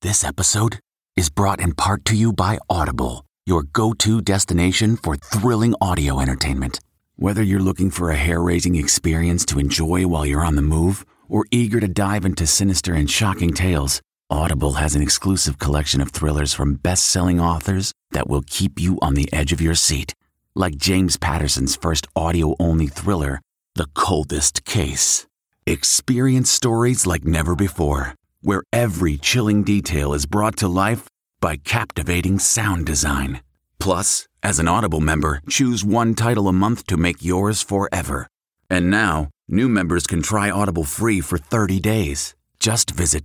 This episode is brought in part to you by Audible, your go-to destination for thrilling audio entertainment. Whether you're looking for a hair-raising experience to enjoy while you're on the move or eager to dive into sinister and shocking tales, Audible has an exclusive collection of thrillers from best-selling authors that will keep you on the edge of your seat. Like James Patterson's first audio-only thriller, The Coldest Case. Experience stories like never before, where every chilling detail is brought to life by captivating sound design. Plus, as an Audible member, choose one title a month to make yours forever. And now, new members can try Audible free for 30 days. Just visit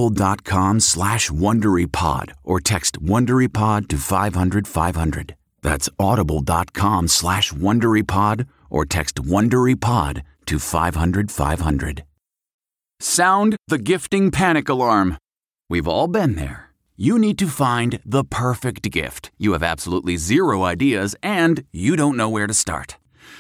audible.com/WonderyPod or text WonderyPod to 500-500. That's audible.com/WonderyPod or text WonderyPod to 500-500. Sound the gifting panic alarm. We've all been there. You need to find the perfect gift. You have absolutely zero ideas and you don't know where to start.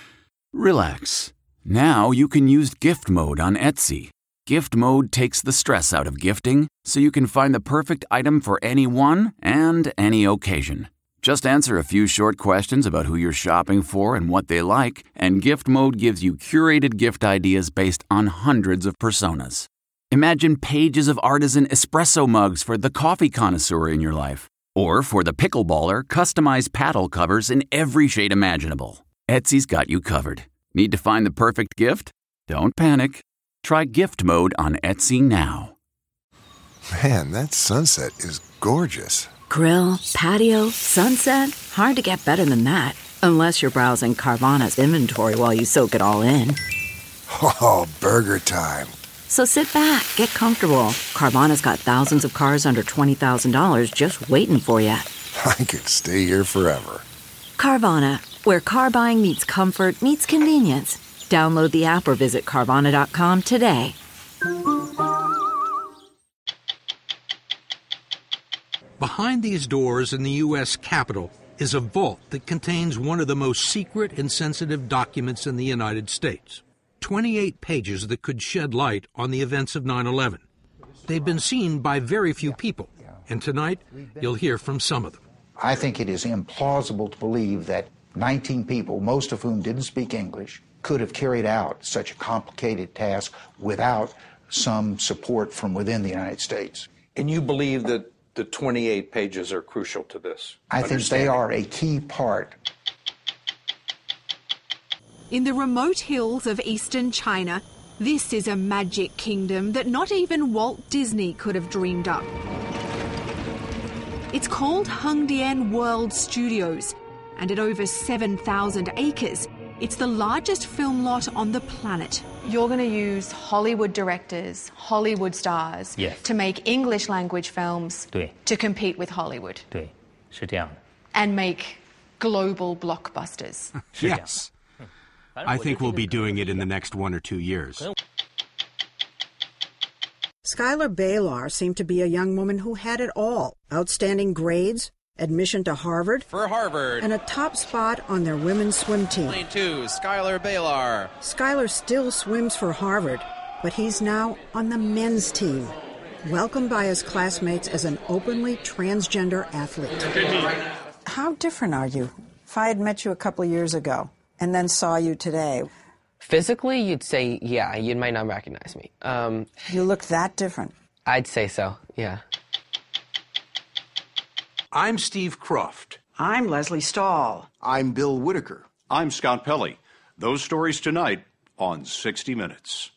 Relax. Now you can use gift mode on Etsy. Gift mode takes the stress out of gifting so you can find the perfect item for anyone and any occasion. Just answer a few short questions about who you're shopping for and what they like, and Gift Mode gives you curated gift ideas based on hundreds of personas. Imagine pages of artisan espresso mugs for the coffee connoisseur in your life. Or for the pickleballer, customized paddle covers in every shade imaginable. Etsy's got you covered. Need to find the perfect gift? Don't panic. Try Gift Mode on Etsy now. Man, that sunset is gorgeous. Grill, patio, sunset. Hard to get better than that. Unless you're browsing Carvana's inventory while you soak it all in. Oh, burger time. So sit back, get comfortable. Carvana's got thousands of cars under $20,000 just waiting for you. I could stay here forever. Carvana, where car buying meets comfort meets convenience. Download the app or visit Carvana.com today. Behind these doors in the U.S. Capitol is a vault that contains one of the most secret and sensitive documents in the United States. 28 pages that could shed light on the events of 9/11. They've been seen by very few people, and tonight you'll hear from some of them. I think it is implausible to believe that 19 people, most of whom didn't speak English, could have carried out such a complicated task without some support from within the United States. And you believe that the 28 pages are crucial to this? I think they are a key part. In the remote hills of eastern China, this is a magic kingdom that not even Walt Disney could have dreamed up. It's called Hengdian World Studios, and at over 7,000 acres, it's the largest film lot on the planet. You're going to use Hollywood directors, Hollywood stars, to make English language films to compete with Hollywood. 对，是这样的。 And make global blockbusters. Yes. I think we'll be doing it in the next 1 or 2 years. Skylar Balar seemed to be a young woman who had it all. Outstanding grades, admission to Harvard, and a top spot on their women's swim team. 22, Skylar Balar. Skylar still swims for Harvard, but he's now on the men's team, welcomed by his classmates as an openly transgender athlete. How different are you? If I had met you a couple of years ago and then saw you today. Physically, you'd say, yeah, you might not recognize me. You look that different. I'd say so, yeah. I'm Steve Kroft. I'm Leslie Stahl. I'm Bill Whitaker. I'm Scott Pelley. Those stories tonight on 60 Minutes.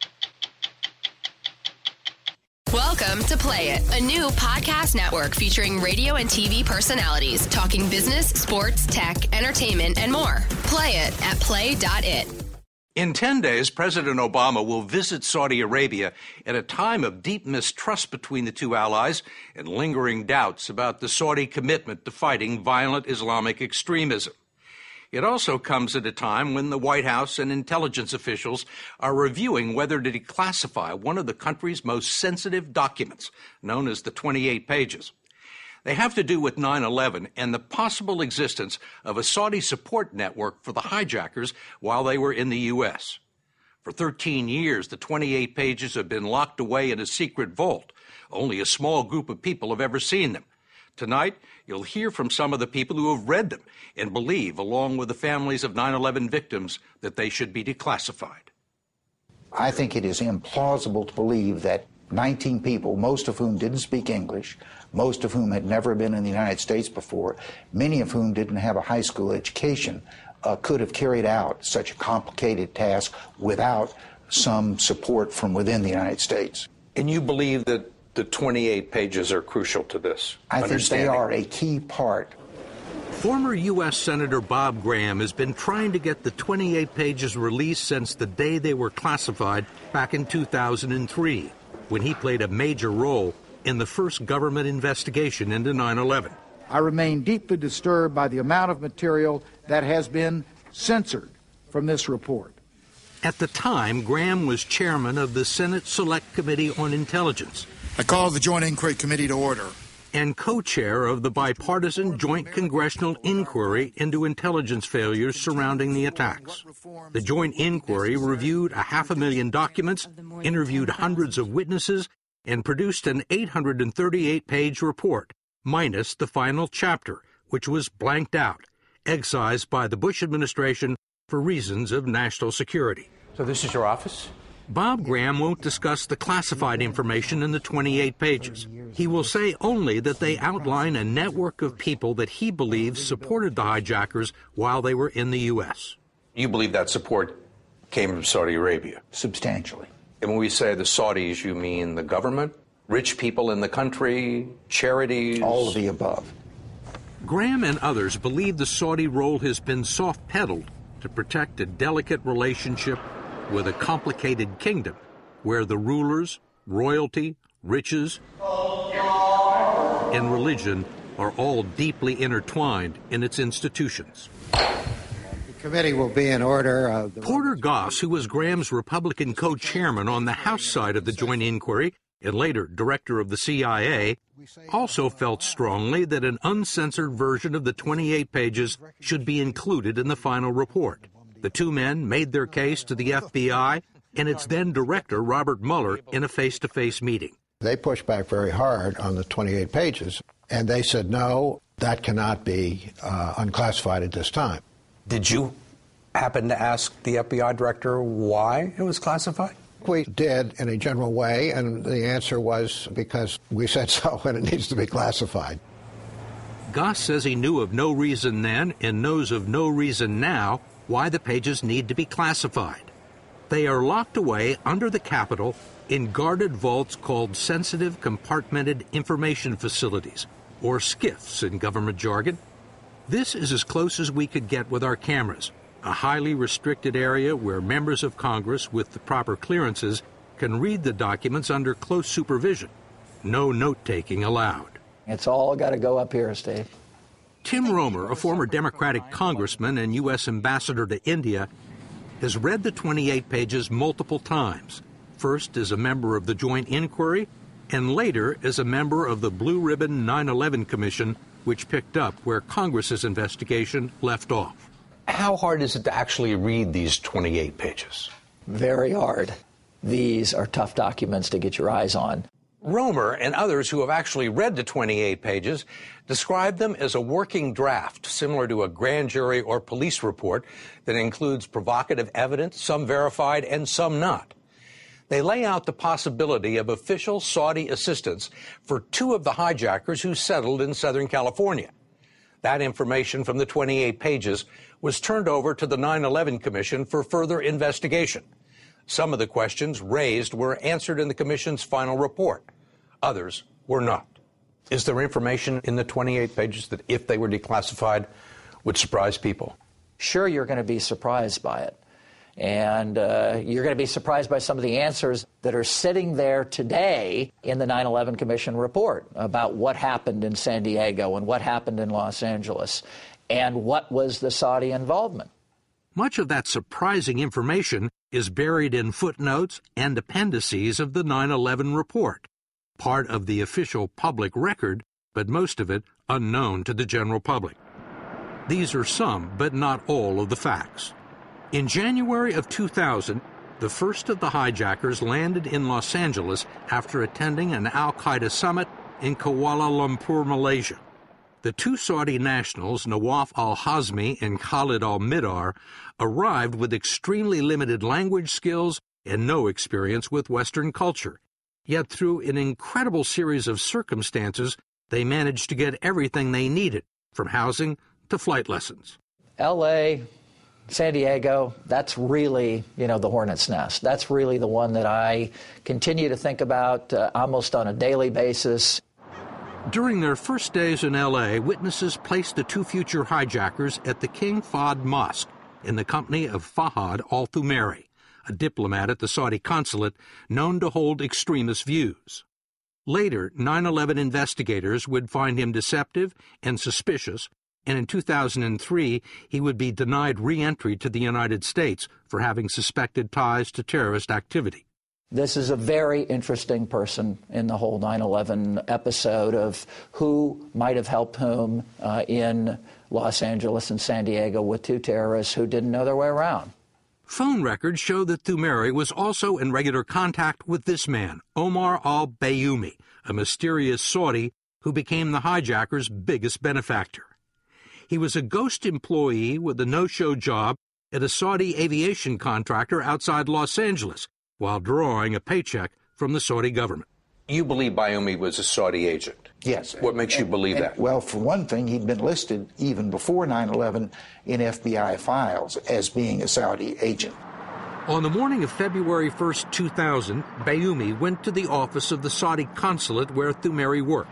Welcome to Play It, a new podcast network featuring radio and TV personalities talking business, sports, tech, entertainment, and more. Play it at play.it. In 10 days, President Obama will visit Saudi Arabia at a time of deep mistrust between the two allies and lingering doubts about the Saudi commitment to fighting violent Islamic extremism. It also comes at a time when the White House and intelligence officials are reviewing whether to declassify one of the country's most sensitive documents, known as the 28 pages. They have to do with 9/11 and the possible existence of a Saudi support network for the hijackers while they were in the U.S. For 13 years, the 28 pages have been locked away in a secret vault, Only a small group of people have ever seen them. Tonight, you'll hear from some of the people who have read them and believe, along with the families of 9/11 victims, that they should be declassified. I think it is implausible to believe that 19 people, most of whom didn't speak English, most of whom had never been in the United States before, many of whom didn't have a high school education, could have carried out such a complicated task without some support from within the United States. And you believe that the 28 pages are crucial to this? I think they are a key part. Former U.S. Senator Bob Graham has been trying to get the 28 pages released since the day they were classified back in 2003, when he played a major role in the first government investigation into 9/11. I remain deeply disturbed by the amount of material that has been censored from this report. At the time, Graham was chairman of the Senate Select Committee on Intelligence. I call the Joint Inquiry Committee to order. And co-chair of the bipartisan Joint Congressional Inquiry into intelligence failures surrounding the attacks. The Joint Inquiry reviewed 500,000 documents, interviewed hundreds of witnesses, and produced an 838-page report, minus the final chapter, which was blanked out, excised by the Bush administration for reasons of national security. So this is your office? Bob Graham won't discuss the classified information in the 28 pages. He will say only that they outline a network of people that he believes supported the hijackers while they were in the U.S. You believe that support came from Saudi Arabia? Substantially. And when we say the Saudis, you mean the government, rich people in the country, charities? All of the above. Graham and others believe the Saudi role has been soft-pedaled to protect a delicate relationship with a complicated kingdom where the rulers, royalty, riches, and religion are all deeply intertwined in its institutions. The committee will be in order. Porter Goss, who was Graham's Republican co-chairman on the House side of the Joint Inquiry and later director of the CIA, also felt strongly that an uncensored version of the 28 pages should be included in the final report. The two men made their case to the FBI and its then director, Robert Mueller, in a face-to-face meeting. They pushed back very hard on the 28 pages, and they said, no, that cannot be unclassified at this time. Did you happen to ask the FBI director why it was classified? We did in a general way, and the answer was because we said so and it needs to be classified. Goss says he knew of no reason then and knows of no reason now why the pages need to be classified. They are locked away under the Capitol in guarded vaults called Sensitive Compartmented Information Facilities, or SCIFs in government jargon. This is as close as we could get with our cameras, a highly restricted area where members of Congress with the proper clearances can read the documents under close supervision. No note-taking allowed. It's all got to go up here, Steve. Tim Romer, a former Democratic congressman and U.S. ambassador to India, has read the 28 pages multiple times, first as a member of the Joint Inquiry and later as a member of the Blue Ribbon 9/11 Commission, which picked up where Congress's investigation left off. How hard is it to actually read these 28 pages? Very hard. These are tough documents to get your eyes on. Romer and others who have actually read the 28 pages describe them as a working draft, similar to a grand jury or police report that includes provocative evidence, some verified and some not. They lay out the possibility of official Saudi assistance for two of the hijackers who settled in Southern California. That information from the 28 pages was turned over to the 9/11 Commission for further investigation. Some of the questions raised were answered in the Commission's final report. Others were not. Is there information in the 28 pages that, if they were declassified, would surprise people? Sure, you're going to be surprised by it. And you're going to be surprised by some of the answers that are sitting there today in the 9/11 Commission report about what happened in San Diego and what happened in Los Angeles and what was the Saudi involvement. Much of that surprising information is buried in footnotes and appendices of the 9/11 report, part of the official public record, but most of it unknown to the general public. These are some, but not all, of the facts. In January of 2000, The first of the hijackers landed in Los Angeles after attending an al-Qaeda summit in Kuala Lumpur, Malaysia. The two Saudi nationals, Nawaf al-Hazmi and Khalid al-Mihdhar, arrived with extremely limited language skills and no experience with Western culture. Yet through an incredible series of circumstances, they managed to get everything they needed, from housing to flight lessons. L.A., San Diego, that's really, the hornet's nest. That's really the one that I continue to think about almost on a daily basis. During their first days in L.A., witnesses placed the two future hijackers at the King Fahd Mosque in the company of Fahad al-Thumairi, a diplomat at the Saudi consulate known to hold extremist views. Later, 9/11 investigators would find him deceptive and suspicious, and in 2003 he would be denied re-entry to the United States for having suspected ties to terrorist activity. This is a very interesting person in the whole 9/11 episode of who might have helped whom in Los Angeles and San Diego with two terrorists who didn't know their way around. Phone records show that Thumairi was also in regular contact with this man, Omar al-Bayoumi, a mysterious Saudi who became the hijackers' biggest benefactor. He was a ghost employee with a no-show job at a Saudi aviation contractor outside Los Angeles, while drawing a paycheck from the Saudi government. You believe Bayoumi was a Saudi agent? Yes. What makes you believe that? Well, for one thing, he'd been listed even before 9/11 in FBI files as being a Saudi agent. On the morning of February 1st, 2000, Bayoumi went to the office of the Saudi consulate where Thumairi worked.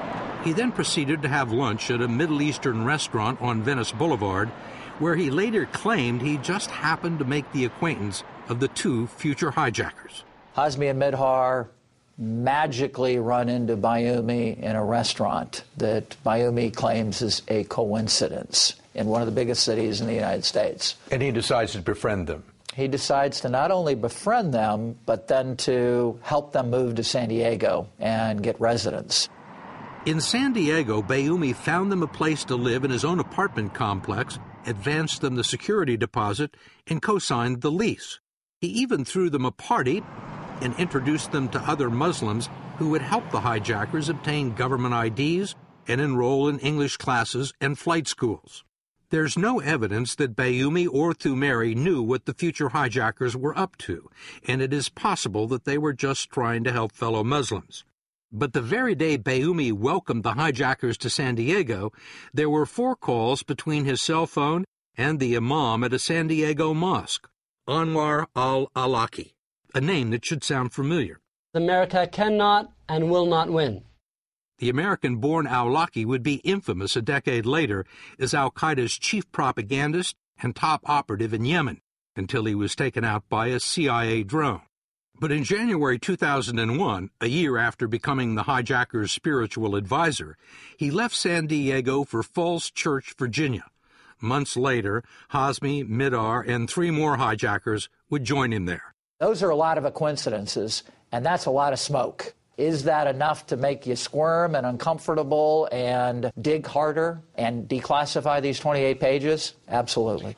He then proceeded to have lunch at a Middle Eastern restaurant on Venice Boulevard, where he later claimed he just happened to make the acquaintance of the two future hijackers. Hazmi and Mihdhar magically run into Bayoumi in a restaurant that Bayoumi claims is a coincidence in one of the biggest cities in the United States. And he decides to befriend them. He decides to not only befriend them, but then to help them move to San Diego and get residence. In San Diego, Bayoumi found them a place to live in his own apartment complex, advanced them the security deposit, and co-signed the lease. He even threw them a party and introduced them to other Muslims who would help the hijackers obtain government IDs and enroll in English classes and flight schools. There's no evidence that Bayoumi or Thumairi knew what the future hijackers were up to, and it is possible that they were just trying to help fellow Muslims. But the very day Bayoumi welcomed the hijackers to San Diego, there were 4 calls between his cell phone and the imam at a San Diego mosque, Anwar al-Awlaki, a name that should sound familiar. America cannot and will not win. The American-born Awlaki would be infamous a decade later as al-Qaeda's chief propagandist and top operative in Yemen, until he was taken out by a CIA drone. But in January 2001, a year after becoming the hijackers' spiritual advisor, he left San Diego for Falls Church, Virginia. Months later, Hazmi, Mihdhar, and 3 more hijackers would join him there. Those are a lot of coincidences, and that's a lot of smoke. Is that enough to make you squirm and uncomfortable and dig harder and declassify these 28 pages? Absolutely.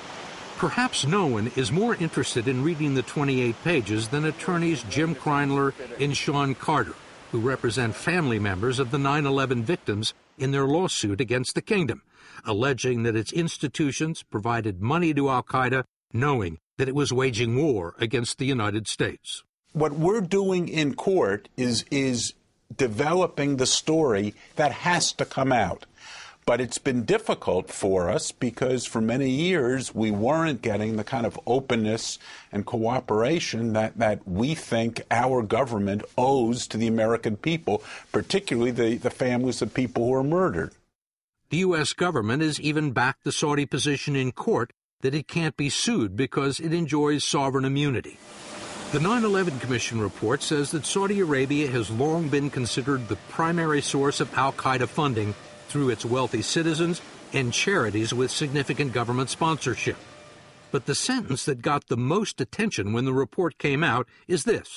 Perhaps no one is more interested in reading the 28 pages than attorneys Jim Kreinler and Sean Carter, who represent family members of the 9/11 victims in their lawsuit against the kingdom, alleging that its institutions provided money to al-Qaeda, knowing that it was waging war against the United States. What we're doing in court is developing the story that has to come out. But it's been difficult for us because for many years we weren't getting the kind of openness and cooperation that we think our government owes to the American people, particularly the families of people who are murdered. The U.S. government has even backed the Saudi position in court that it can't be sued because it enjoys sovereign immunity. The 9/11 Commission report says that Saudi Arabia has long been considered the primary source of al-Qaeda funding through its wealthy citizens and charities with significant government sponsorship. But the sentence that got the most attention when the report came out is this: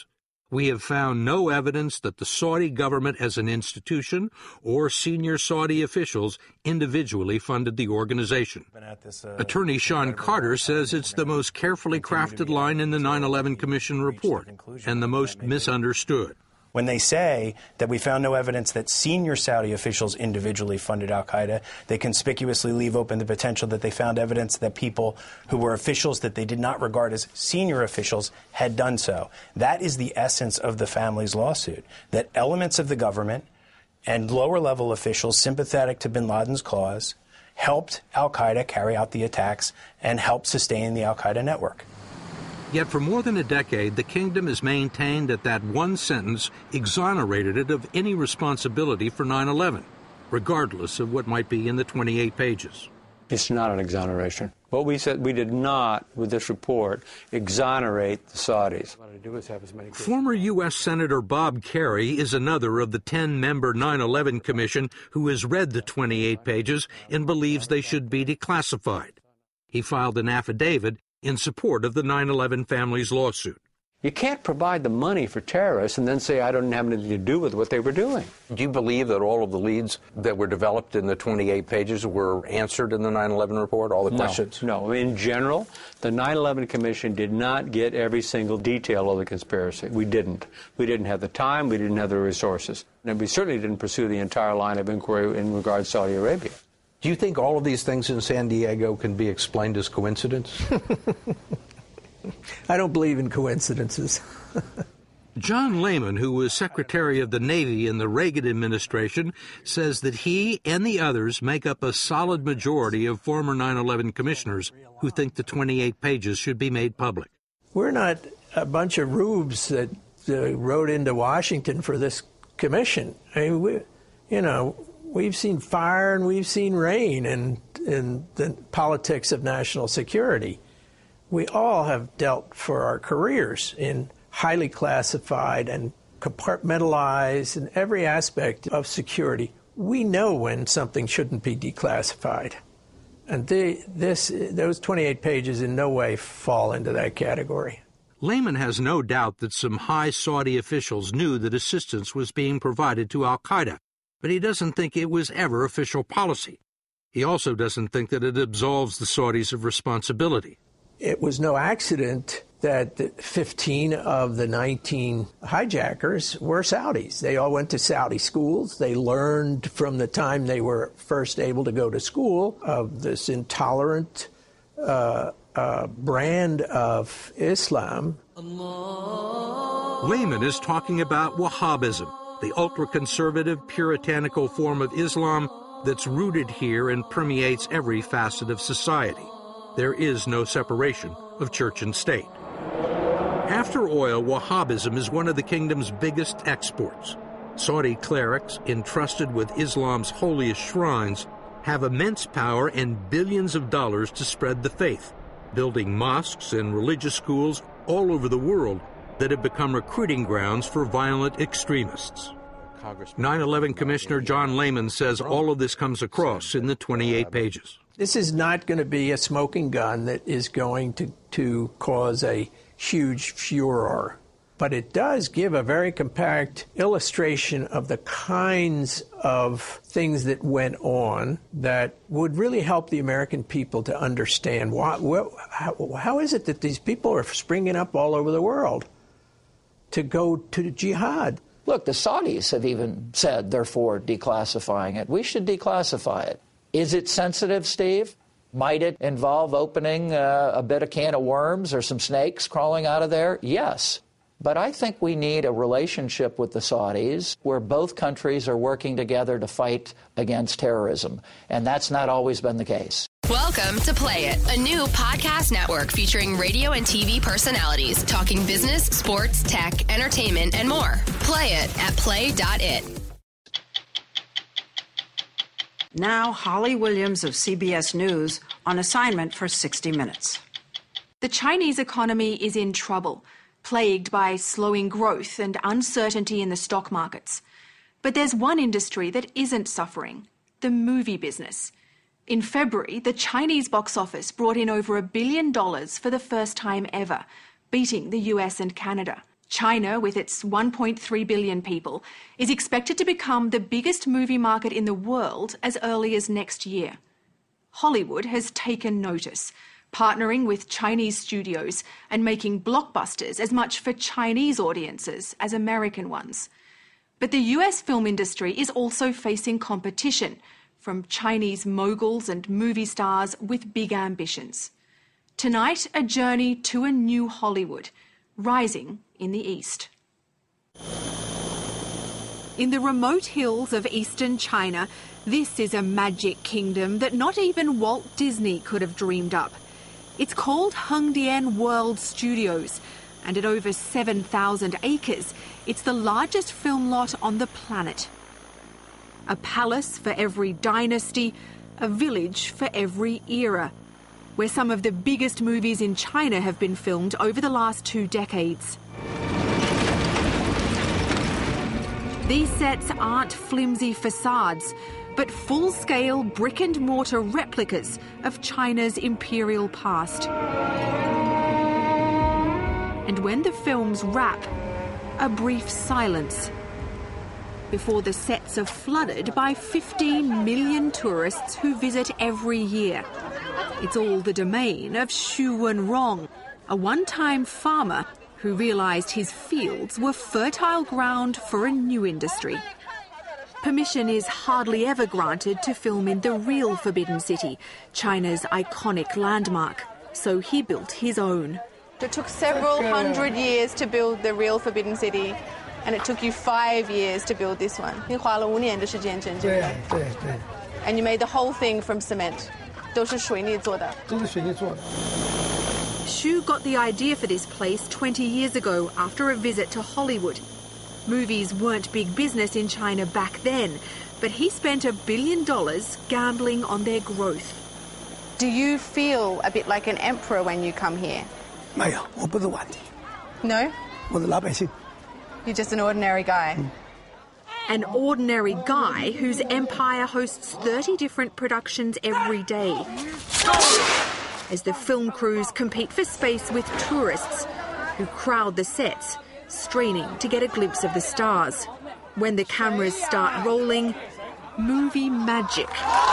We have found no evidence that the Saudi government as an institution or senior Saudi officials individually funded the organization. Attorney Sean Carter says it's the most carefully crafted line in the 9/11 Commission report and the most misunderstood. When they say that we found no evidence that senior Saudi officials individually funded al-Qaeda, they conspicuously leave open the potential that they found evidence that people who were officials that they did not regard as senior officials had done so. That is the essence of the family's lawsuit, that elements of the government and lower-level officials sympathetic to bin Laden's cause helped al-Qaeda carry out the attacks and helped sustain the al-Qaeda network. Yet for more than a decade, the kingdom has maintained that one sentence exonerated it of any responsibility for 9/11, regardless of what might be in the 28 pages. It's not an exoneration. What we said, we did not, with this report, exonerate the Saudis. Former U.S. Senator Bob Kerrey is another of the 10-member 9/11 Commission who has read the 28 pages and believes they should be declassified. He filed an affidavit in support of the 9/11 family's lawsuit. You can't provide the money for terrorists and then say, I don't have anything to do with what they were doing. Do you believe that all of the leads that were developed in the 28 pages were answered in the 9/11 report, all the questions? No. In general, the 9/11 Commission did not get every single detail of the conspiracy. We didn't. We didn't have the time. We didn't have the resources. And we certainly didn't pursue the entire line of inquiry in regards to Saudi Arabia. Do you think all of these things in San Diego can be explained as coincidence? I don't believe in coincidences. John Lehman, who was Secretary of the Navy in the Reagan administration, says that he and the others make up a solid majority of former 9/11 commissioners who think the 28 pages should be made public. We're not a bunch of rubes that rode into Washington for this commission. I mean, we've seen fire and we've seen rain in the politics of national security. We all have dealt for our careers in highly classified and compartmentalized in every aspect of security. We know when something shouldn't be declassified. And those 28 pages in no way fall into that category. Lehman has no doubt that some high Saudi officials knew that assistance was being provided to al-Qaeda, but he doesn't think it was ever official policy. He also doesn't think that it absolves the Saudis of responsibility. It was no accident that 15 of the 19 hijackers were Saudis. They all went to Saudi schools. They learned from the time they were first able to go to school of this intolerant brand of Islam. Lehman is talking about Wahhabism, the ultra-conservative, puritanical form of Islam that's rooted here and permeates every facet of society. There is no separation of church and state. After oil, Wahhabism is one of the kingdom's biggest exports. Saudi clerics, entrusted with Islam's holiest shrines, have immense power and billions of dollars to spread the faith, building mosques and religious schools all over the world that have become recruiting grounds for violent extremists. 9/11 Commissioner John Lehman says all of this comes across in the 28 pages. This is not going to be a smoking gun that is going to cause a huge furor, but it does give a very compact illustration of the kinds of things that went on that would really help the American people to understand how is it that these people are springing up all over the world to go to jihad. Look, the Saudis have even said they're for declassifying it. We should declassify it. Is it sensitive, Steve? Might it involve opening a bit of can of worms or some snakes crawling out of there? Yes. But I think we need a relationship with the Saudis where both countries are working together to fight against terrorism. And that's not always been the case. Welcome to Play It, a new podcast network featuring radio and TV personalities talking business, sports, tech, entertainment, and more. Play it at play.it. Now, Holly Williams of CBS News on assignment for 60 Minutes. The Chinese economy is in trouble, plagued by slowing growth and uncertainty in the stock markets. But there's one industry that isn't suffering, the movie business. In February, the Chinese box office brought in over $1 billion for the first time ever, beating the US and Canada. China, with its 1.3 billion people, is expected to become the biggest movie market in the world as early as next year. Hollywood has taken notice, partnering with Chinese studios and making blockbusters as much for Chinese audiences as American ones. But the US film industry is also facing competition from Chinese moguls and movie stars with big ambitions. Tonight, a journey to a new Hollywood, rising in the east. In the remote hills of eastern China, this is a magic kingdom that not even Walt Disney could have dreamed up. It's called Hengdian World Studios, and at over 7,000 acres, it's the largest film lot on the planet. A palace for every dynasty, a village for every era, where some of the biggest movies in China have been filmed over the last 2 decades. These sets aren't flimsy facades, but full-scale brick-and-mortar replicas of China's imperial past. And when the films wrap, a brief silence before the sets are flooded by 15 million tourists who visit every year. It's all the domain of Xu Wenrong, a one-time farmer who realised his fields were fertile ground for a new industry. Permission is hardly ever granted to film in the real Forbidden City, China's iconic landmark, so he built his own. It took several hundred years to build the real Forbidden City, and it took you 5 years to build this one. 你花了5年的时间整这个。对。And you made the whole thing from cement. 都是水泥做的。都是水泥做的。 Xu got the idea for this place 20 years ago after a visit to Hollywood. Movies weren't big business in China back then, but he spent $1 billion gambling on their growth. Do you feel a bit like an emperor when you come here? 没有，我不是皇帝。 No? 我是老百姓。 You're just an ordinary guy. An ordinary guy whose empire hosts 30 different productions every day. As the film crews compete for space with tourists who crowd the sets, straining to get a glimpse of the stars. When the cameras start rolling, movie magic.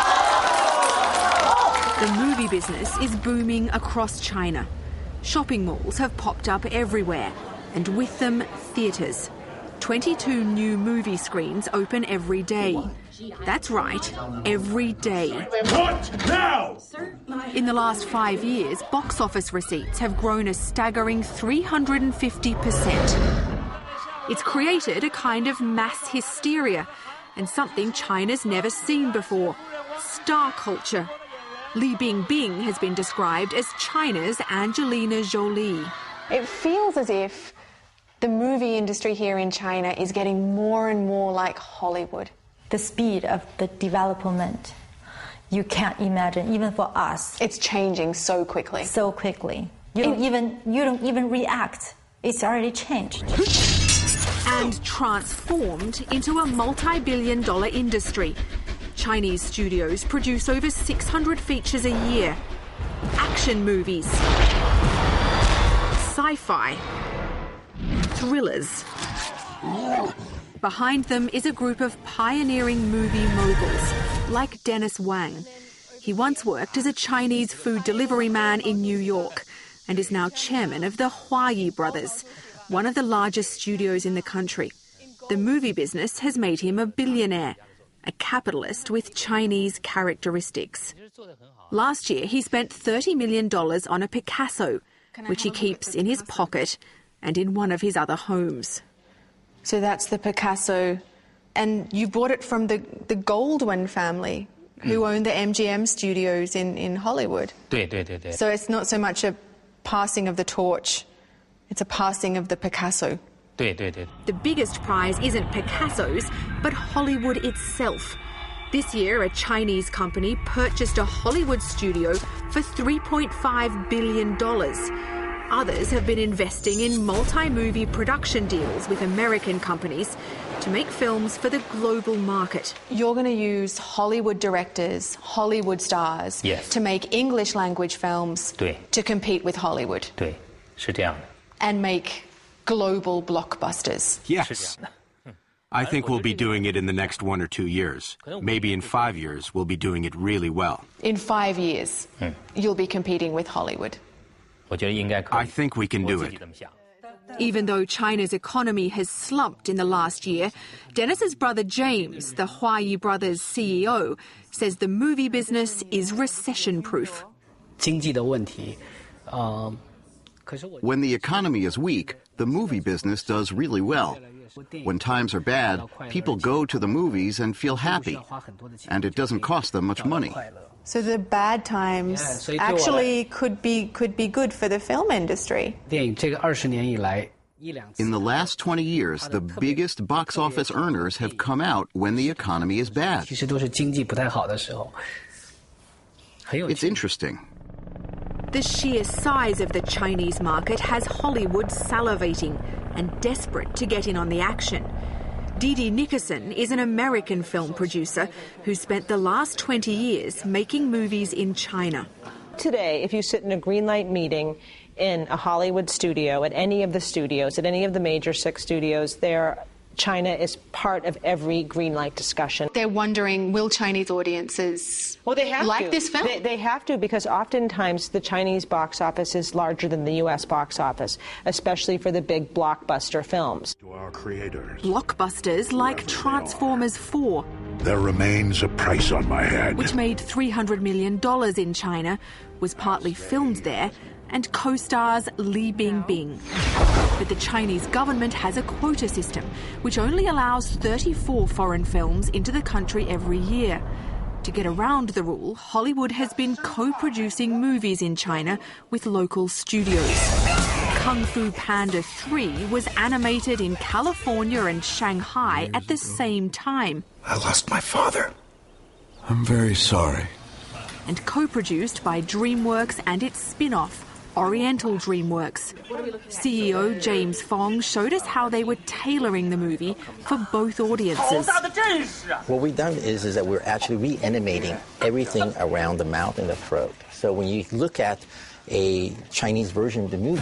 The movie business is booming across China. Shopping malls have popped up everywhere, and with them, theatres. 22 new movie screens open every day. That's right, every day. What now? In the last 5 years, box office receipts have grown a staggering 350%. It's created a kind of mass hysteria and something China's never seen before, star culture. Li Bingbing has been described as China's Angelina Jolie. It feels as if the movie industry here in China is getting more and more like Hollywood. The speed of the development, you can't imagine, even for us. It's changing so quickly. So quickly. You don't even react. It's already changed. And transformed into a multi-billion-dollar industry. Chinese studios produce over 600 features a year. Action movies. Sci-fi. Thrillers. Behind them is a group of pioneering movie moguls, like Dennis Wang. He once worked as a Chinese food delivery man in New York and is now chairman of the Huayi Brothers, one of the largest studios in the country. The movie business has made him a billionaire, a capitalist with Chinese characteristics. Last year, he spent $30 million on a Picasso, which he keeps in his pocket and in one of his other homes. So that's the Picasso. And you bought it from the Goldwyn family, who own the MGM studios in Hollywood. 对对对对。 So it's not so much a passing of the torch, it's a passing of the Picasso. 对对对。 The biggest prize isn't Picasso's, but Hollywood itself. This year, a Chinese company purchased a Hollywood studio for $3.5 billion. Others have been investing in multi-movie production deals with American companies to make films for the global market. You're going to use Hollywood directors, Hollywood stars, Yes. to make English language films 对 to compete with Hollywood 对，是这样的。 and make global blockbusters? Yes. I think we'll be doing it in the next 1 or 2 years. Maybe in 5 years, we'll be doing it really well. In 5 years, you'll be competing with Hollywood. I think we can do it. Even though China's economy has slumped in the last year, Dennis's brother James, the Huayi Brothers CEO, says the movie business is recession-proof. When the economy is weak, the movie business does really well. When times are bad, people go to the movies and feel happy, and it doesn't cost them much money. So the bad times actually could be good for the film industry. In the last 20 years, the biggest box office earners have come out when the economy is bad. It's interesting. The sheer size of the Chinese market has Hollywood salivating and desperate to get in on the action. Didi Nickerson is an American film producer who spent the last 20 years making movies in China. Today, if you sit in a greenlight meeting in a Hollywood studio, at any of the studios, at any of the major 6 studios, China is part of every greenlight discussion. They're wondering, will Chinese audiences like this film? They have to, because oftentimes the Chinese box office is larger than the U.S. box office, especially for the big blockbuster films. To our creators. Blockbusters like Transformers 4. There remains a price on my head. Which made $300 million in China, was partly filmed there, and co-stars Li Bingbing. But the Chinese government has a quota system, which only allows 34 foreign films into the country every year. To get around the rule, Hollywood has been co-producing movies in China with local studios. Kung Fu Panda 3 was animated in California and Shanghai at the same time. I lost my father. I'm very sorry. And co-produced by DreamWorks and its spin-off, Oriental DreamWorks. CEO James Fong showed us how they were tailoring the movie for both audiences. What we've done is that we're actually reanimating everything around the mouth and the throat. So when you look at a Chinese version of the movie,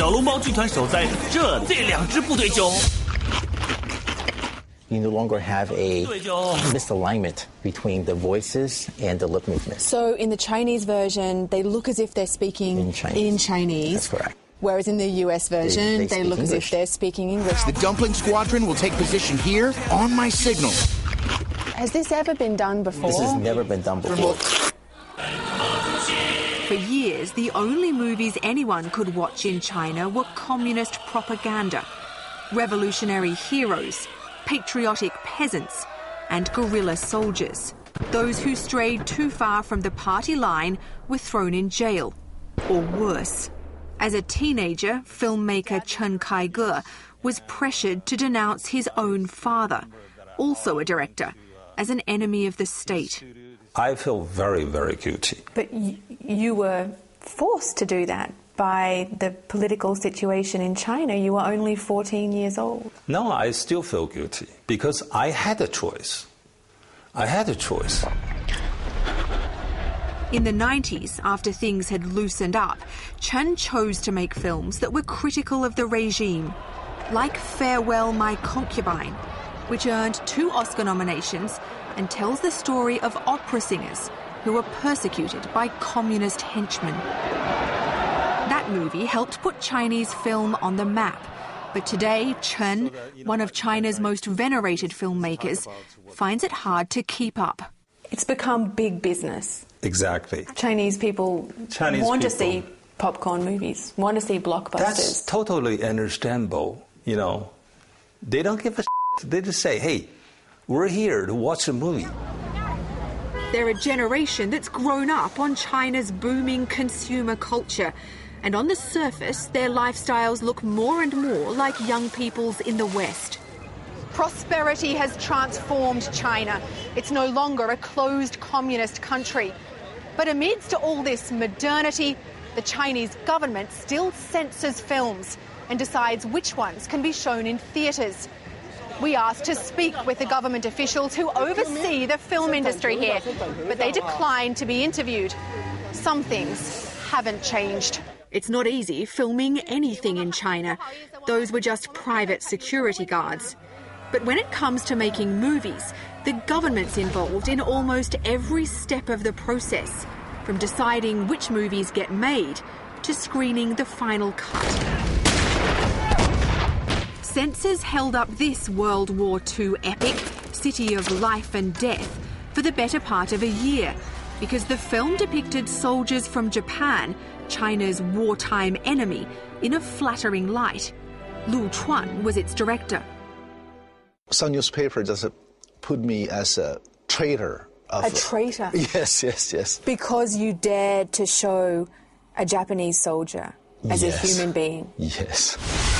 you no longer have a misalignment between the voices and the lip movements. So in the Chinese version, they look as if they're speaking in Chinese. That's correct. Whereas in the US version, they look as if they're speaking English. The Dumpling Squadron will take position here on my signal. Has this ever been done before? This has never been done before. For years, the only movies anyone could watch in China were communist propaganda, revolutionary heroes, patriotic peasants, and guerrilla soldiers. Those who strayed too far from the party line were thrown in jail, or worse. As a teenager, filmmaker Chen Kaige was pressured to denounce his own father, also a director, as an enemy of the state. I feel very, very guilty. But you were forced to do that by the political situation in China. You were only 14 years old. No, I still feel guilty because I had a choice. I had a choice. In the 90s, after things had loosened up, Chen chose to make films that were critical of the regime, like Farewell, My Concubine, which earned 2 Oscar nominations and tells the story of opera singers who were persecuted by communist henchmen. That movie helped put Chinese film on the map. But today, Chen, one of China's most venerated filmmakers, finds it hard to keep up. It's become big business. Exactly. Chinese people want to see popcorn movies, want to see blockbusters. That's totally understandable. You know, they don't give a shit. They just say, hey, we're here to watch a movie. They're a generation that's grown up on China's booming consumer culture. And on the surface, their lifestyles look more and more like young people's in the West. Prosperity has transformed China. It's no longer a closed communist country. But amidst all this modernity, the Chinese government still censors films and decides which ones can be shown in theatres. We asked to speak with the government officials who oversee the film industry here, but they declined to be interviewed. Some things haven't changed. It's not easy filming anything in China. Those were just private security guards. But when it comes to making movies, the government's involved in almost every step of the process, from deciding which movies get made to screening the final cut. Censors held up this World War II epic, City of Life and Death, for the better part of a year, because the film depicted soldiers from Japan, China's wartime enemy, in a flattering light. Lu Chuan was its director. Some newspaper just put me as a traitor. A traitor? Yes. Because you dared to show a Japanese soldier as a human being? Yes.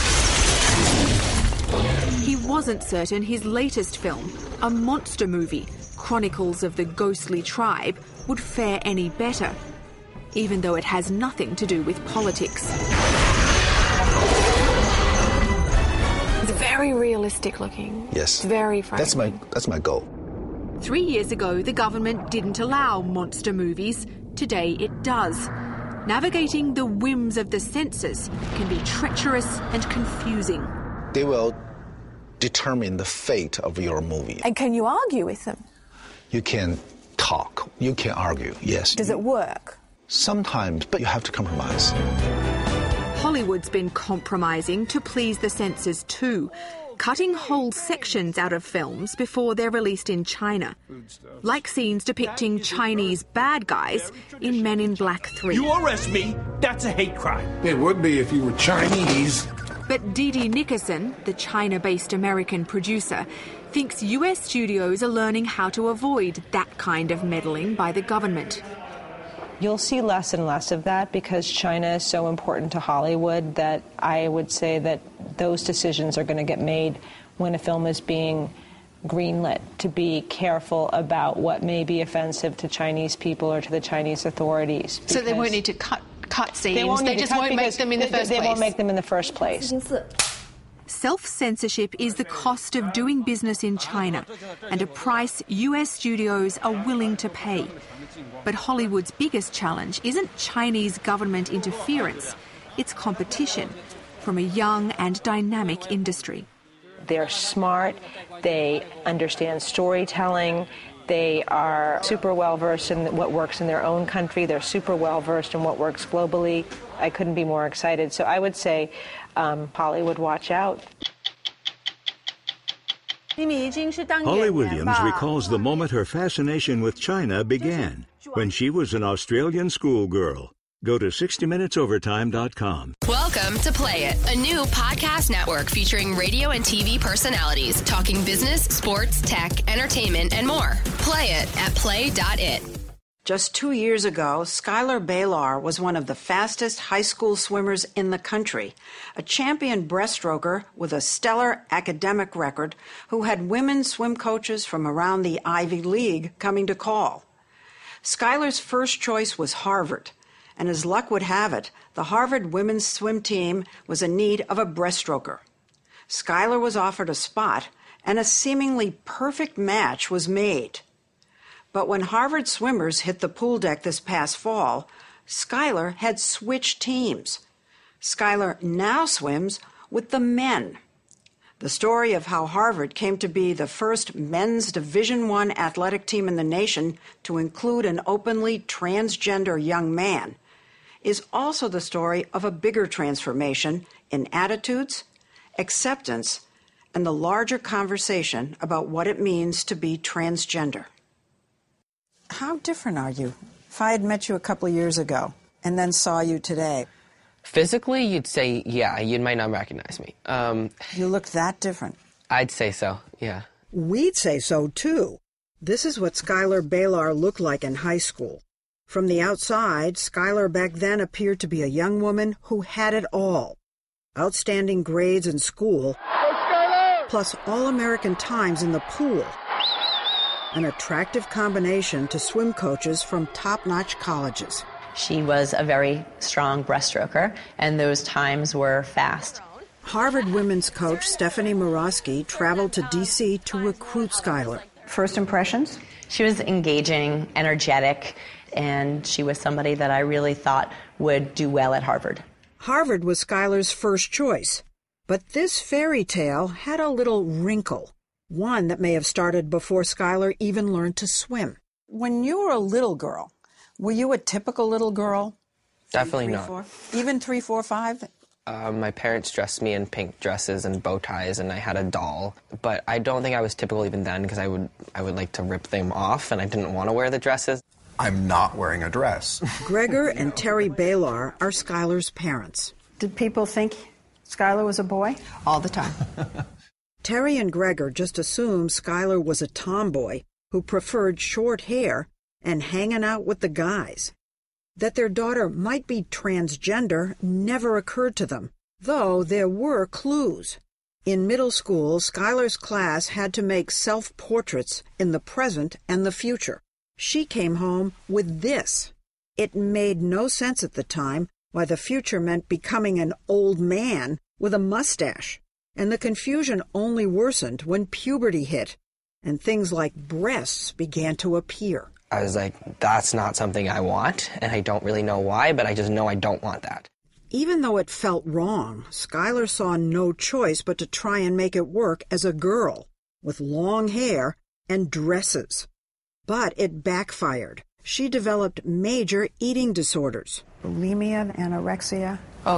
He wasn't certain his latest film, a monster movie, Chronicles of the Ghostly Tribe, would fare any better, even though it has nothing to do with politics. It's very realistic looking. Yes. It's very frightening. That's my goal. 3 years ago, the government didn't allow monster movies. Today it does. Navigating the whims of the censors can be treacherous and confusing. They will determine the fate of your movie. And can you argue with them? You can talk. You can argue, yes. Does it work? Sometimes, but you have to compromise. Hollywood's been compromising to please the censors too, cutting whole sections out of films before they're released in China, like scenes depicting Chinese bad guys in Men in Black 3. You arrest me, that's a hate crime. It would be if you were Chinese. But Didi Nickerson, the China-based American producer, thinks US studios are learning how to avoid that kind of meddling by the government. You'll see less and less of that because China is so important to Hollywood that I would say that those decisions are going to get made when a film is being greenlit, to be careful about what may be offensive to Chinese people or to the Chinese authorities. So they won't need to cut scenes, they just won't make them in the first place? They won't make them in the first place. Self-censorship is the cost of doing business in China, and a price US studios are willing to pay. But Hollywood's biggest challenge isn't Chinese government interference, it's competition from a young and dynamic industry. They're smart, they understand storytelling, they are super well-versed in what works in their own country, they're super well-versed in what works globally. I couldn't be more excited. So I would say, Hollywood, watch out. Holly Williams recalls the moment her fascination with China began, when she was an Australian schoolgirl. Go to 60minutesovertime.com. Welcome to Play It, a new podcast network featuring radio and TV personalities talking business, sports, tech, entertainment, and more. Play it at play.it. Just 2 years ago, Skylar Baylor was one of the fastest high school swimmers in the country, a champion breaststroker with a stellar academic record who had women swim coaches from around the Ivy League coming to call. Skylar's first choice was Harvard, and as luck would have it, the Harvard women's swim team was in need of a breaststroker. Skylar was offered a spot, and a seemingly perfect match was made. But when Harvard swimmers hit the pool deck this past fall, Skylar had switched teams. Skylar now swims with the men. The story of how Harvard came to be the first men's Division I athletic team in the nation to include an openly transgender young man is also the story of a bigger transformation in attitudes, acceptance, and the larger conversation about what it means to be transgender. How different are you? If I had met you a couple of years ago and then saw you today. Physically, you'd say, yeah, you might not recognize me. You look that different. I'd say so, yeah. We'd say so, too. This is what Skylar Baylor looked like in high school. From the outside, Skylar back then appeared to be a young woman who had it all. Outstanding grades in school, plus All-American times in the pool. An attractive combination to swim coaches from top-notch colleges. She was a very strong breaststroker, and those times were fast. Harvard women's coach Stephanie Murawski traveled to D.C. to recruit Skylar. First impressions? She was engaging, energetic, and she was somebody that I really thought would do well at Harvard. Harvard was Skylar's first choice, but this fairy tale had a little wrinkle, one that may have started before Skylar even learned to swim. When you were a little girl, were you a typical little girl? Definitely 3, not. 4? Even 3, 4, 5? My parents dressed me in pink dresses and bow ties, and I had a doll. But I don't think I was typical even then, because I would like to rip them off, and I didn't want to wear the dresses. I'm not wearing a dress. Gregor and Terry Baylor are Skylar's parents. Did people think Skylar was a boy? All the time. Terry and Gregor just assumed Skylar was a tomboy who preferred short hair and hanging out with the guys. That their daughter might be transgender never occurred to them, though there were clues. In middle school, Skylar's class had to make self-portraits in the present and the future. She came home with this. It made no sense at the time why the future meant becoming an old man with a mustache, and the confusion only worsened when puberty hit, and things like breasts began to appear. I was like, that's not something I want, and I don't really know why, but I just know I don't want that. Even though it felt wrong, Skylar saw no choice but to try and make it work as a girl, with long hair and dresses. But it backfired. She developed major eating disorders. Bulimia, anorexia?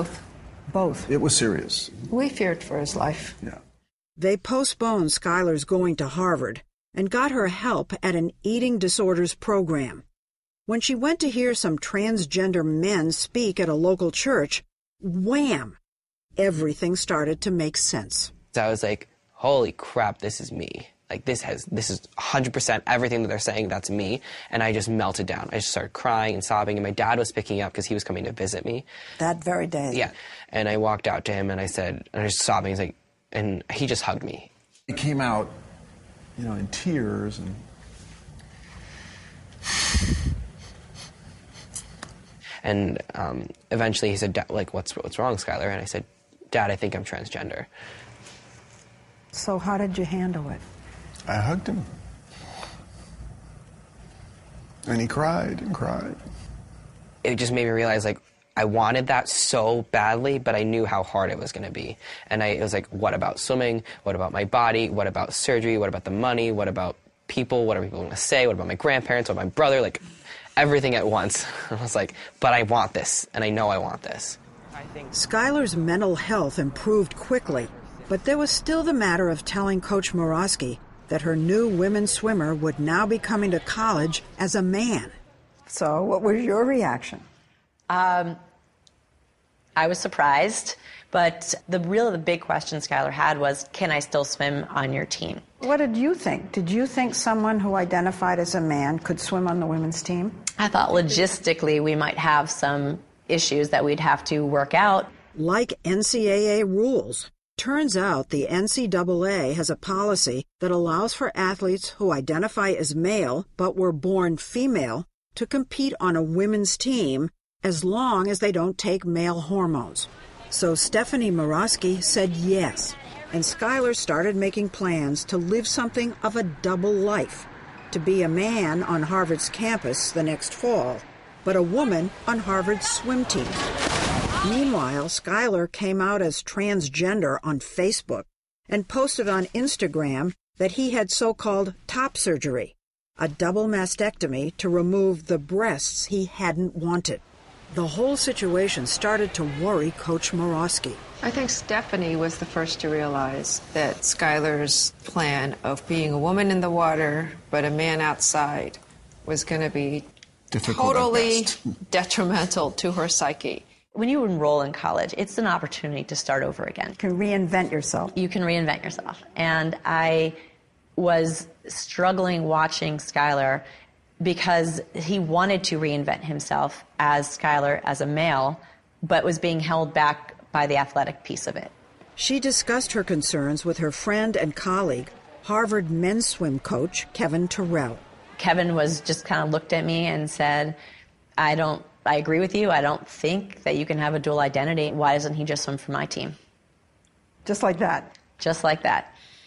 Both. It was serious. We feared for his life. Yeah. They postponed Skylar's going to Harvard and got her help at an eating disorders program. When she went to hear some transgender men speak at a local church, wham! Everything started to make sense. So I was like, holy crap, this is me. Like, this is 100% everything that they're saying, that's me. And I just melted down. I just started crying and sobbing, and my dad was picking up because he was coming to visit me. That very day? Yeah. And I walked out to him, and I said, and I was sobbing, he's like, and he just hugged me. He came out, in tears, and eventually he said, like, what's wrong, Skylar? And I said, Dad, I think I'm transgender. So how did you handle it? I hugged him. And he cried and cried. It just made me realize, like, I wanted that so badly, but I knew how hard it was going to be. And it was like, what about swimming? What about my body? What about surgery? What about the money? What about people? What are people going to say? What about my grandparents? What about my brother? Like, everything at once. I was like, but I want this, and I know I want this. Skylar's mental health improved quickly, but there was still the matter of telling Coach Morosky that her new women's swimmer would now be coming to college as a man. So what was your reaction? I was surprised, but the big question Skylar had was, can I still swim on your team? What did you think? Did you think someone who identified as a man could swim on the women's team? I thought logistically we might have some issues that we'd have to work out. Like NCAA rules. Turns out the NCAA has a policy that allows for athletes who identify as male but were born female to compete on a women's team as long as they don't take male hormones. So Stephanie Morosky said yes, and Skylar started making plans to live something of a double life, to be a man on Harvard's campus the next fall, but a woman on Harvard's swim team. Meanwhile, Skylar came out as transgender on Facebook and posted on Instagram that he had so-called top surgery, a double mastectomy to remove the breasts he hadn't wanted. The whole situation started to worry Coach Morosky. I think Stephanie was the first to realize that Skylar's plan of being a woman in the water but a man outside was going to be totally detrimental to her psyche. When you enroll in college, it's an opportunity to start over again. You can reinvent yourself. You can reinvent yourself. And I was struggling watching Skylar because he wanted to reinvent himself as Skylar as a male, but was being held back by the athletic piece of it. She discussed her concerns with her friend and colleague, Harvard men's swim coach Kevin Terrell. Kevin was just kind of looked at me and said, I agree with you. I don't think that you can have a dual identity. Why doesn't he just swim for my team? Just like that? Just like that.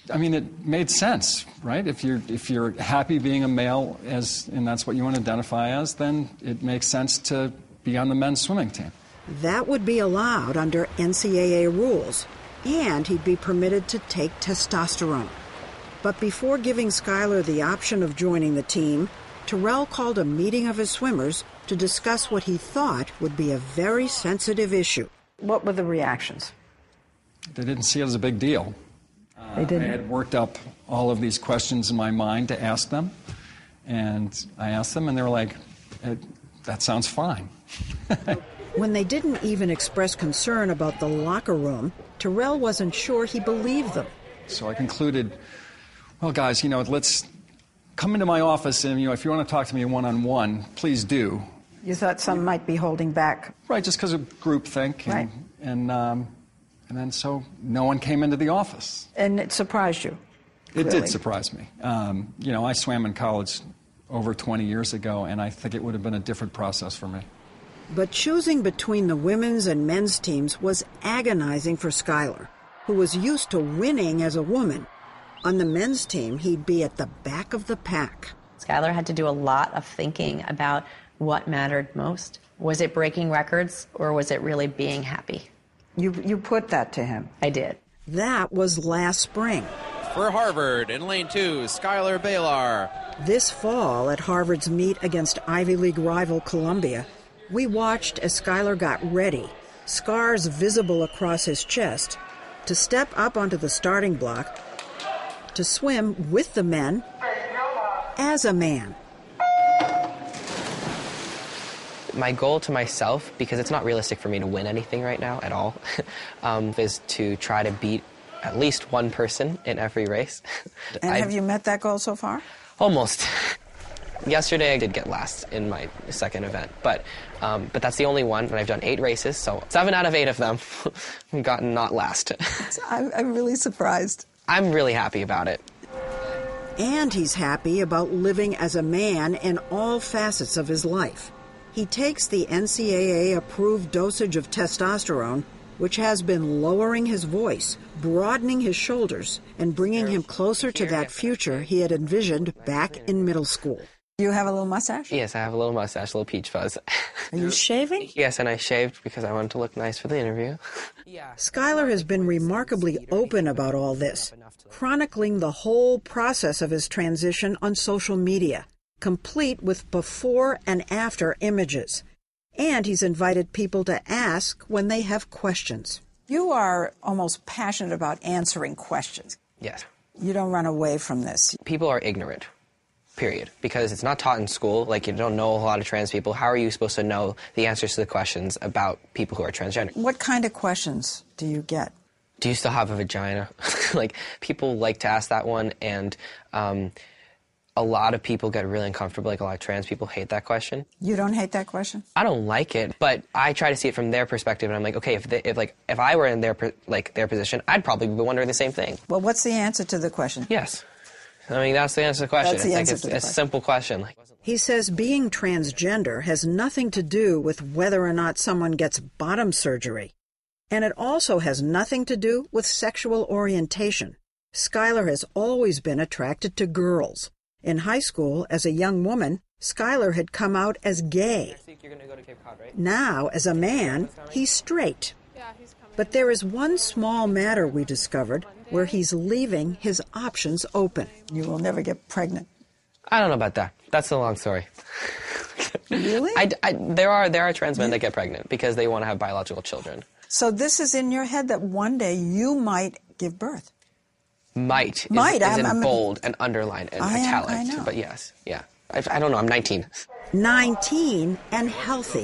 I mean, it made sense, right? If you're happy being a male, and that's what you want to identify as, then it makes sense to be on the men's swimming team. That would be allowed under NCAA rules, and he'd be permitted to take testosterone. But before giving Skylar the option of joining the team, Terrell called a meeting of his swimmers to discuss what he thought would be a very sensitive issue. What were the reactions? They didn't see it as a big deal. They didn't. I had worked up all of these questions in my mind to ask them, and I asked them, and they were like, that sounds fine. When they didn't even express concern about the locker room, Terrell wasn't sure he believed them. So I concluded, well, guys, let's come into my office, and if you want to talk to me one-on-one, please do. You thought some might be holding back. Right, just because of groupthink. Right. And then so no one came into the office. And it surprised you? It did surprise me. I swam in college over 20 years ago, and I think it would have been a different process for me. But choosing between the women's and men's teams was agonizing for Skylar, who was used to winning as a woman. On the men's team, he'd be at the back of the pack. Skylar had to do a lot of thinking about what mattered most. Was it breaking records, or was it really being happy? You put that to him. I did. That was last spring. For Harvard, in lane 2, Skylar Baylor. This fall, at Harvard's meet against Ivy League rival Columbia, we watched as Skylar got ready, scars visible across his chest, to step up onto the starting block, to swim with the men, as a man. My goal to myself, because it's not realistic for me to win anything right now at all, is to try to beat at least one person in every race. And have you met that goal so far? Almost. Yesterday I did get last in my second event, but that's the only one, and I've done 8 races, so 7 out of 8 of them have gotten not last. I'm really surprised. I'm really happy about it. And he's happy about living as a man in all facets of his life. He takes the NCAA-approved dosage of testosterone, which has been lowering his voice, broadening his shoulders, and bringing him closer to that future he had envisioned back in middle school. You have a little mustache? Yes, I have a little mustache, a little peach fuzz. Are you shaving? Yes, and I shaved because I wanted to look nice for the interview. Skylar has been remarkably open about all this, chronicling the whole process of his transition on social media, complete with before and after images. And he's invited people to ask when they have questions. You are almost passionate about answering questions. Yes. You don't run away from this. People are ignorant, period, because it's not taught in school. Like, you don't know a lot of trans people. How are you supposed to know the answers to the questions about people who are transgender? What kind of questions do you get? Do you still have a vagina? Like, people like to ask that one, and a lot of people get really uncomfortable. Like, a lot of trans people hate that question. You don't hate that question? I don't like it, but I try to see it from their perspective, and I'm like, okay, if I were in their position, I'd probably be wondering the same thing. Well, what's the answer to the question? Yes. I mean, that's the answer to the question. That's the answer to the question. It's a simple question. He says being transgender has nothing to do with whether or not someone gets bottom surgery. And it also has nothing to do with sexual orientation. Skylar has always been attracted to girls. In high school, as a young woman, Skylar had come out as gay. You're going to go to Cape Cod, right? Now, as a man, he's straight. But there is one small matter we discovered where he's leaving his options open. You will never get pregnant. I don't know about that. That's a long story. Really? There are trans men that get pregnant because they want to have biological children. So this is in your head that one day you might give birth? Might is in bold and underlined and italic. I know. But yes, yeah. I don't know, I'm 19. 19 and healthy.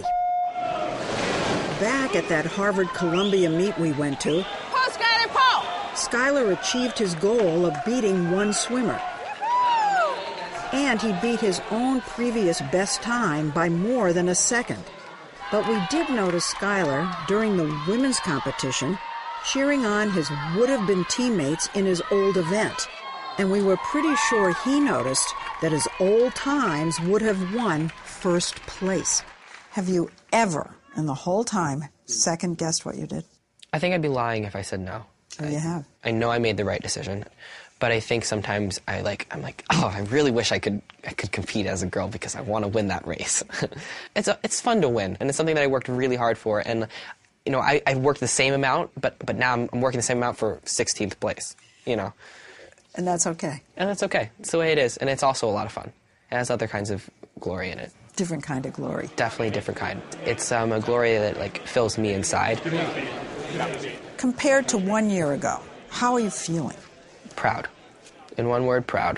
Back at that Harvard-Columbia meet we went to, Skylar achieved his goal of beating one swimmer. And he beat his own previous best time by more than a second. But we did notice Skylar, during the women's competition, cheering on his would-have-been teammates in his old event. And we were pretty sure he noticed that his old times would have won first place. Have you ever, in the whole time, second-guessed what you did? I think I'd be lying if I said no. Oh, you have? I know I made the right decision, But I think sometimes I'm like, oh, I really wish I could compete as a girl because I want to win that race. It's fun to win, and it's something that I worked really hard for. And I worked the same amount, but now I'm working the same amount for 16th place. And that's okay. And that's okay. It's the way it is, and it's also a lot of fun. It has other kinds of glory in it. Different kind of glory. Definitely a different kind. It's a glory that fills me inside. Compared to 1 year ago, how are you feeling? Proud. In one word, proud.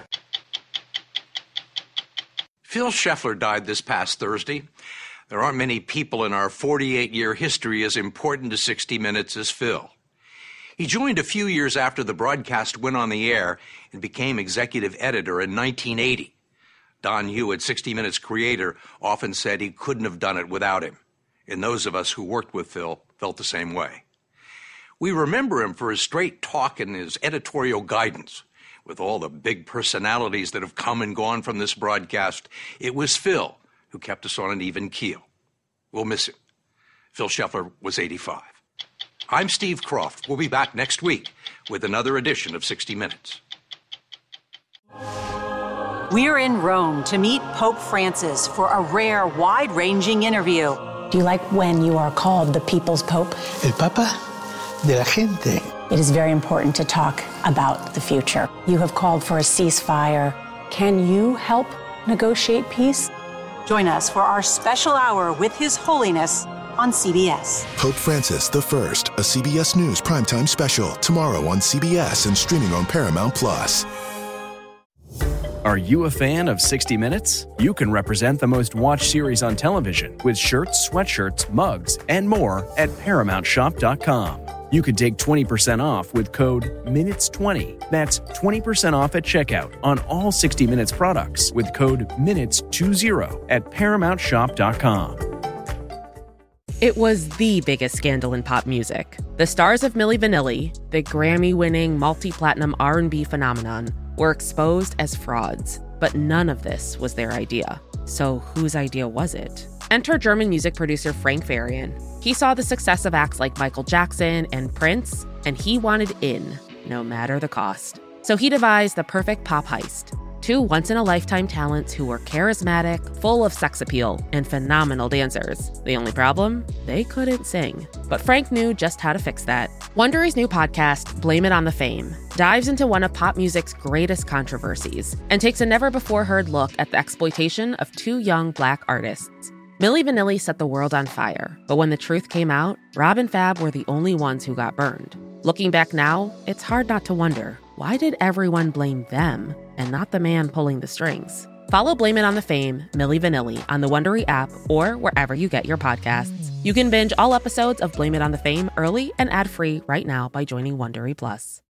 Phil Scheffler died this past Thursday. There aren't many people in our 48-year history as important to 60 Minutes as Phil. He joined a few years after the broadcast went on the air and became executive editor in 1980. Don Hewitt, 60 Minutes creator, often said he couldn't have done it without him. And those of us who worked with Phil felt the same way. We remember him for his straight talk and his editorial guidance. With all the big personalities that have come and gone from this broadcast, it was Phil who kept us on an even keel. We'll miss him. Phil Scheffler was 85. I'm Steve Kroft. We'll be back next week with another edition of 60 Minutes. We're in Rome to meet Pope Francis for a rare, wide-ranging interview. Do you like when you are called the People's Pope? El Papa de la gente. It is very important to talk about the future. You have called for a ceasefire. Can you help negotiate peace? Join us for our special hour with His Holiness on CBS. Pope Francis I, a CBS News primetime special, tomorrow on CBS and streaming on Paramount+. Are you a fan of 60 Minutes? You can represent the most watched series on television with shirts, sweatshirts, mugs, and more at ParamountShop.com. You can take 20% off with code MINUTES20. That's 20% off at checkout on all 60 Minutes products with code MINUTES20 at ParamountShop.com. It was the biggest scandal in pop music. The stars of Milli Vanilli, the Grammy-winning multi-platinum R&B phenomenon, were exposed as frauds, but none of this was their idea. So whose idea was it? Enter German music producer Frank Farian. He saw the success of acts like Michael Jackson and Prince, and he wanted in, no matter the cost. So he devised the perfect pop heist. Two once-in-a-lifetime talents who were charismatic, full of sex appeal, and phenomenal dancers. The only problem? They couldn't sing. But Frank knew just how to fix that. Wondery's new podcast, Blame It on the Fame, dives into one of pop music's greatest controversies and takes a never-before-heard look at the exploitation of two young Black artists. Milli Vanilli set the world on fire, but when the truth came out, Rob and Fab were the only ones who got burned. Looking back now, it's hard not to wonder, why did everyone blame them and not the man pulling the strings? Follow Blame It on the Fame, Milli Vanilli, on the Wondery app or wherever you get your podcasts. You can binge all episodes of Blame It on the Fame early and ad-free right now by joining Wondery Plus.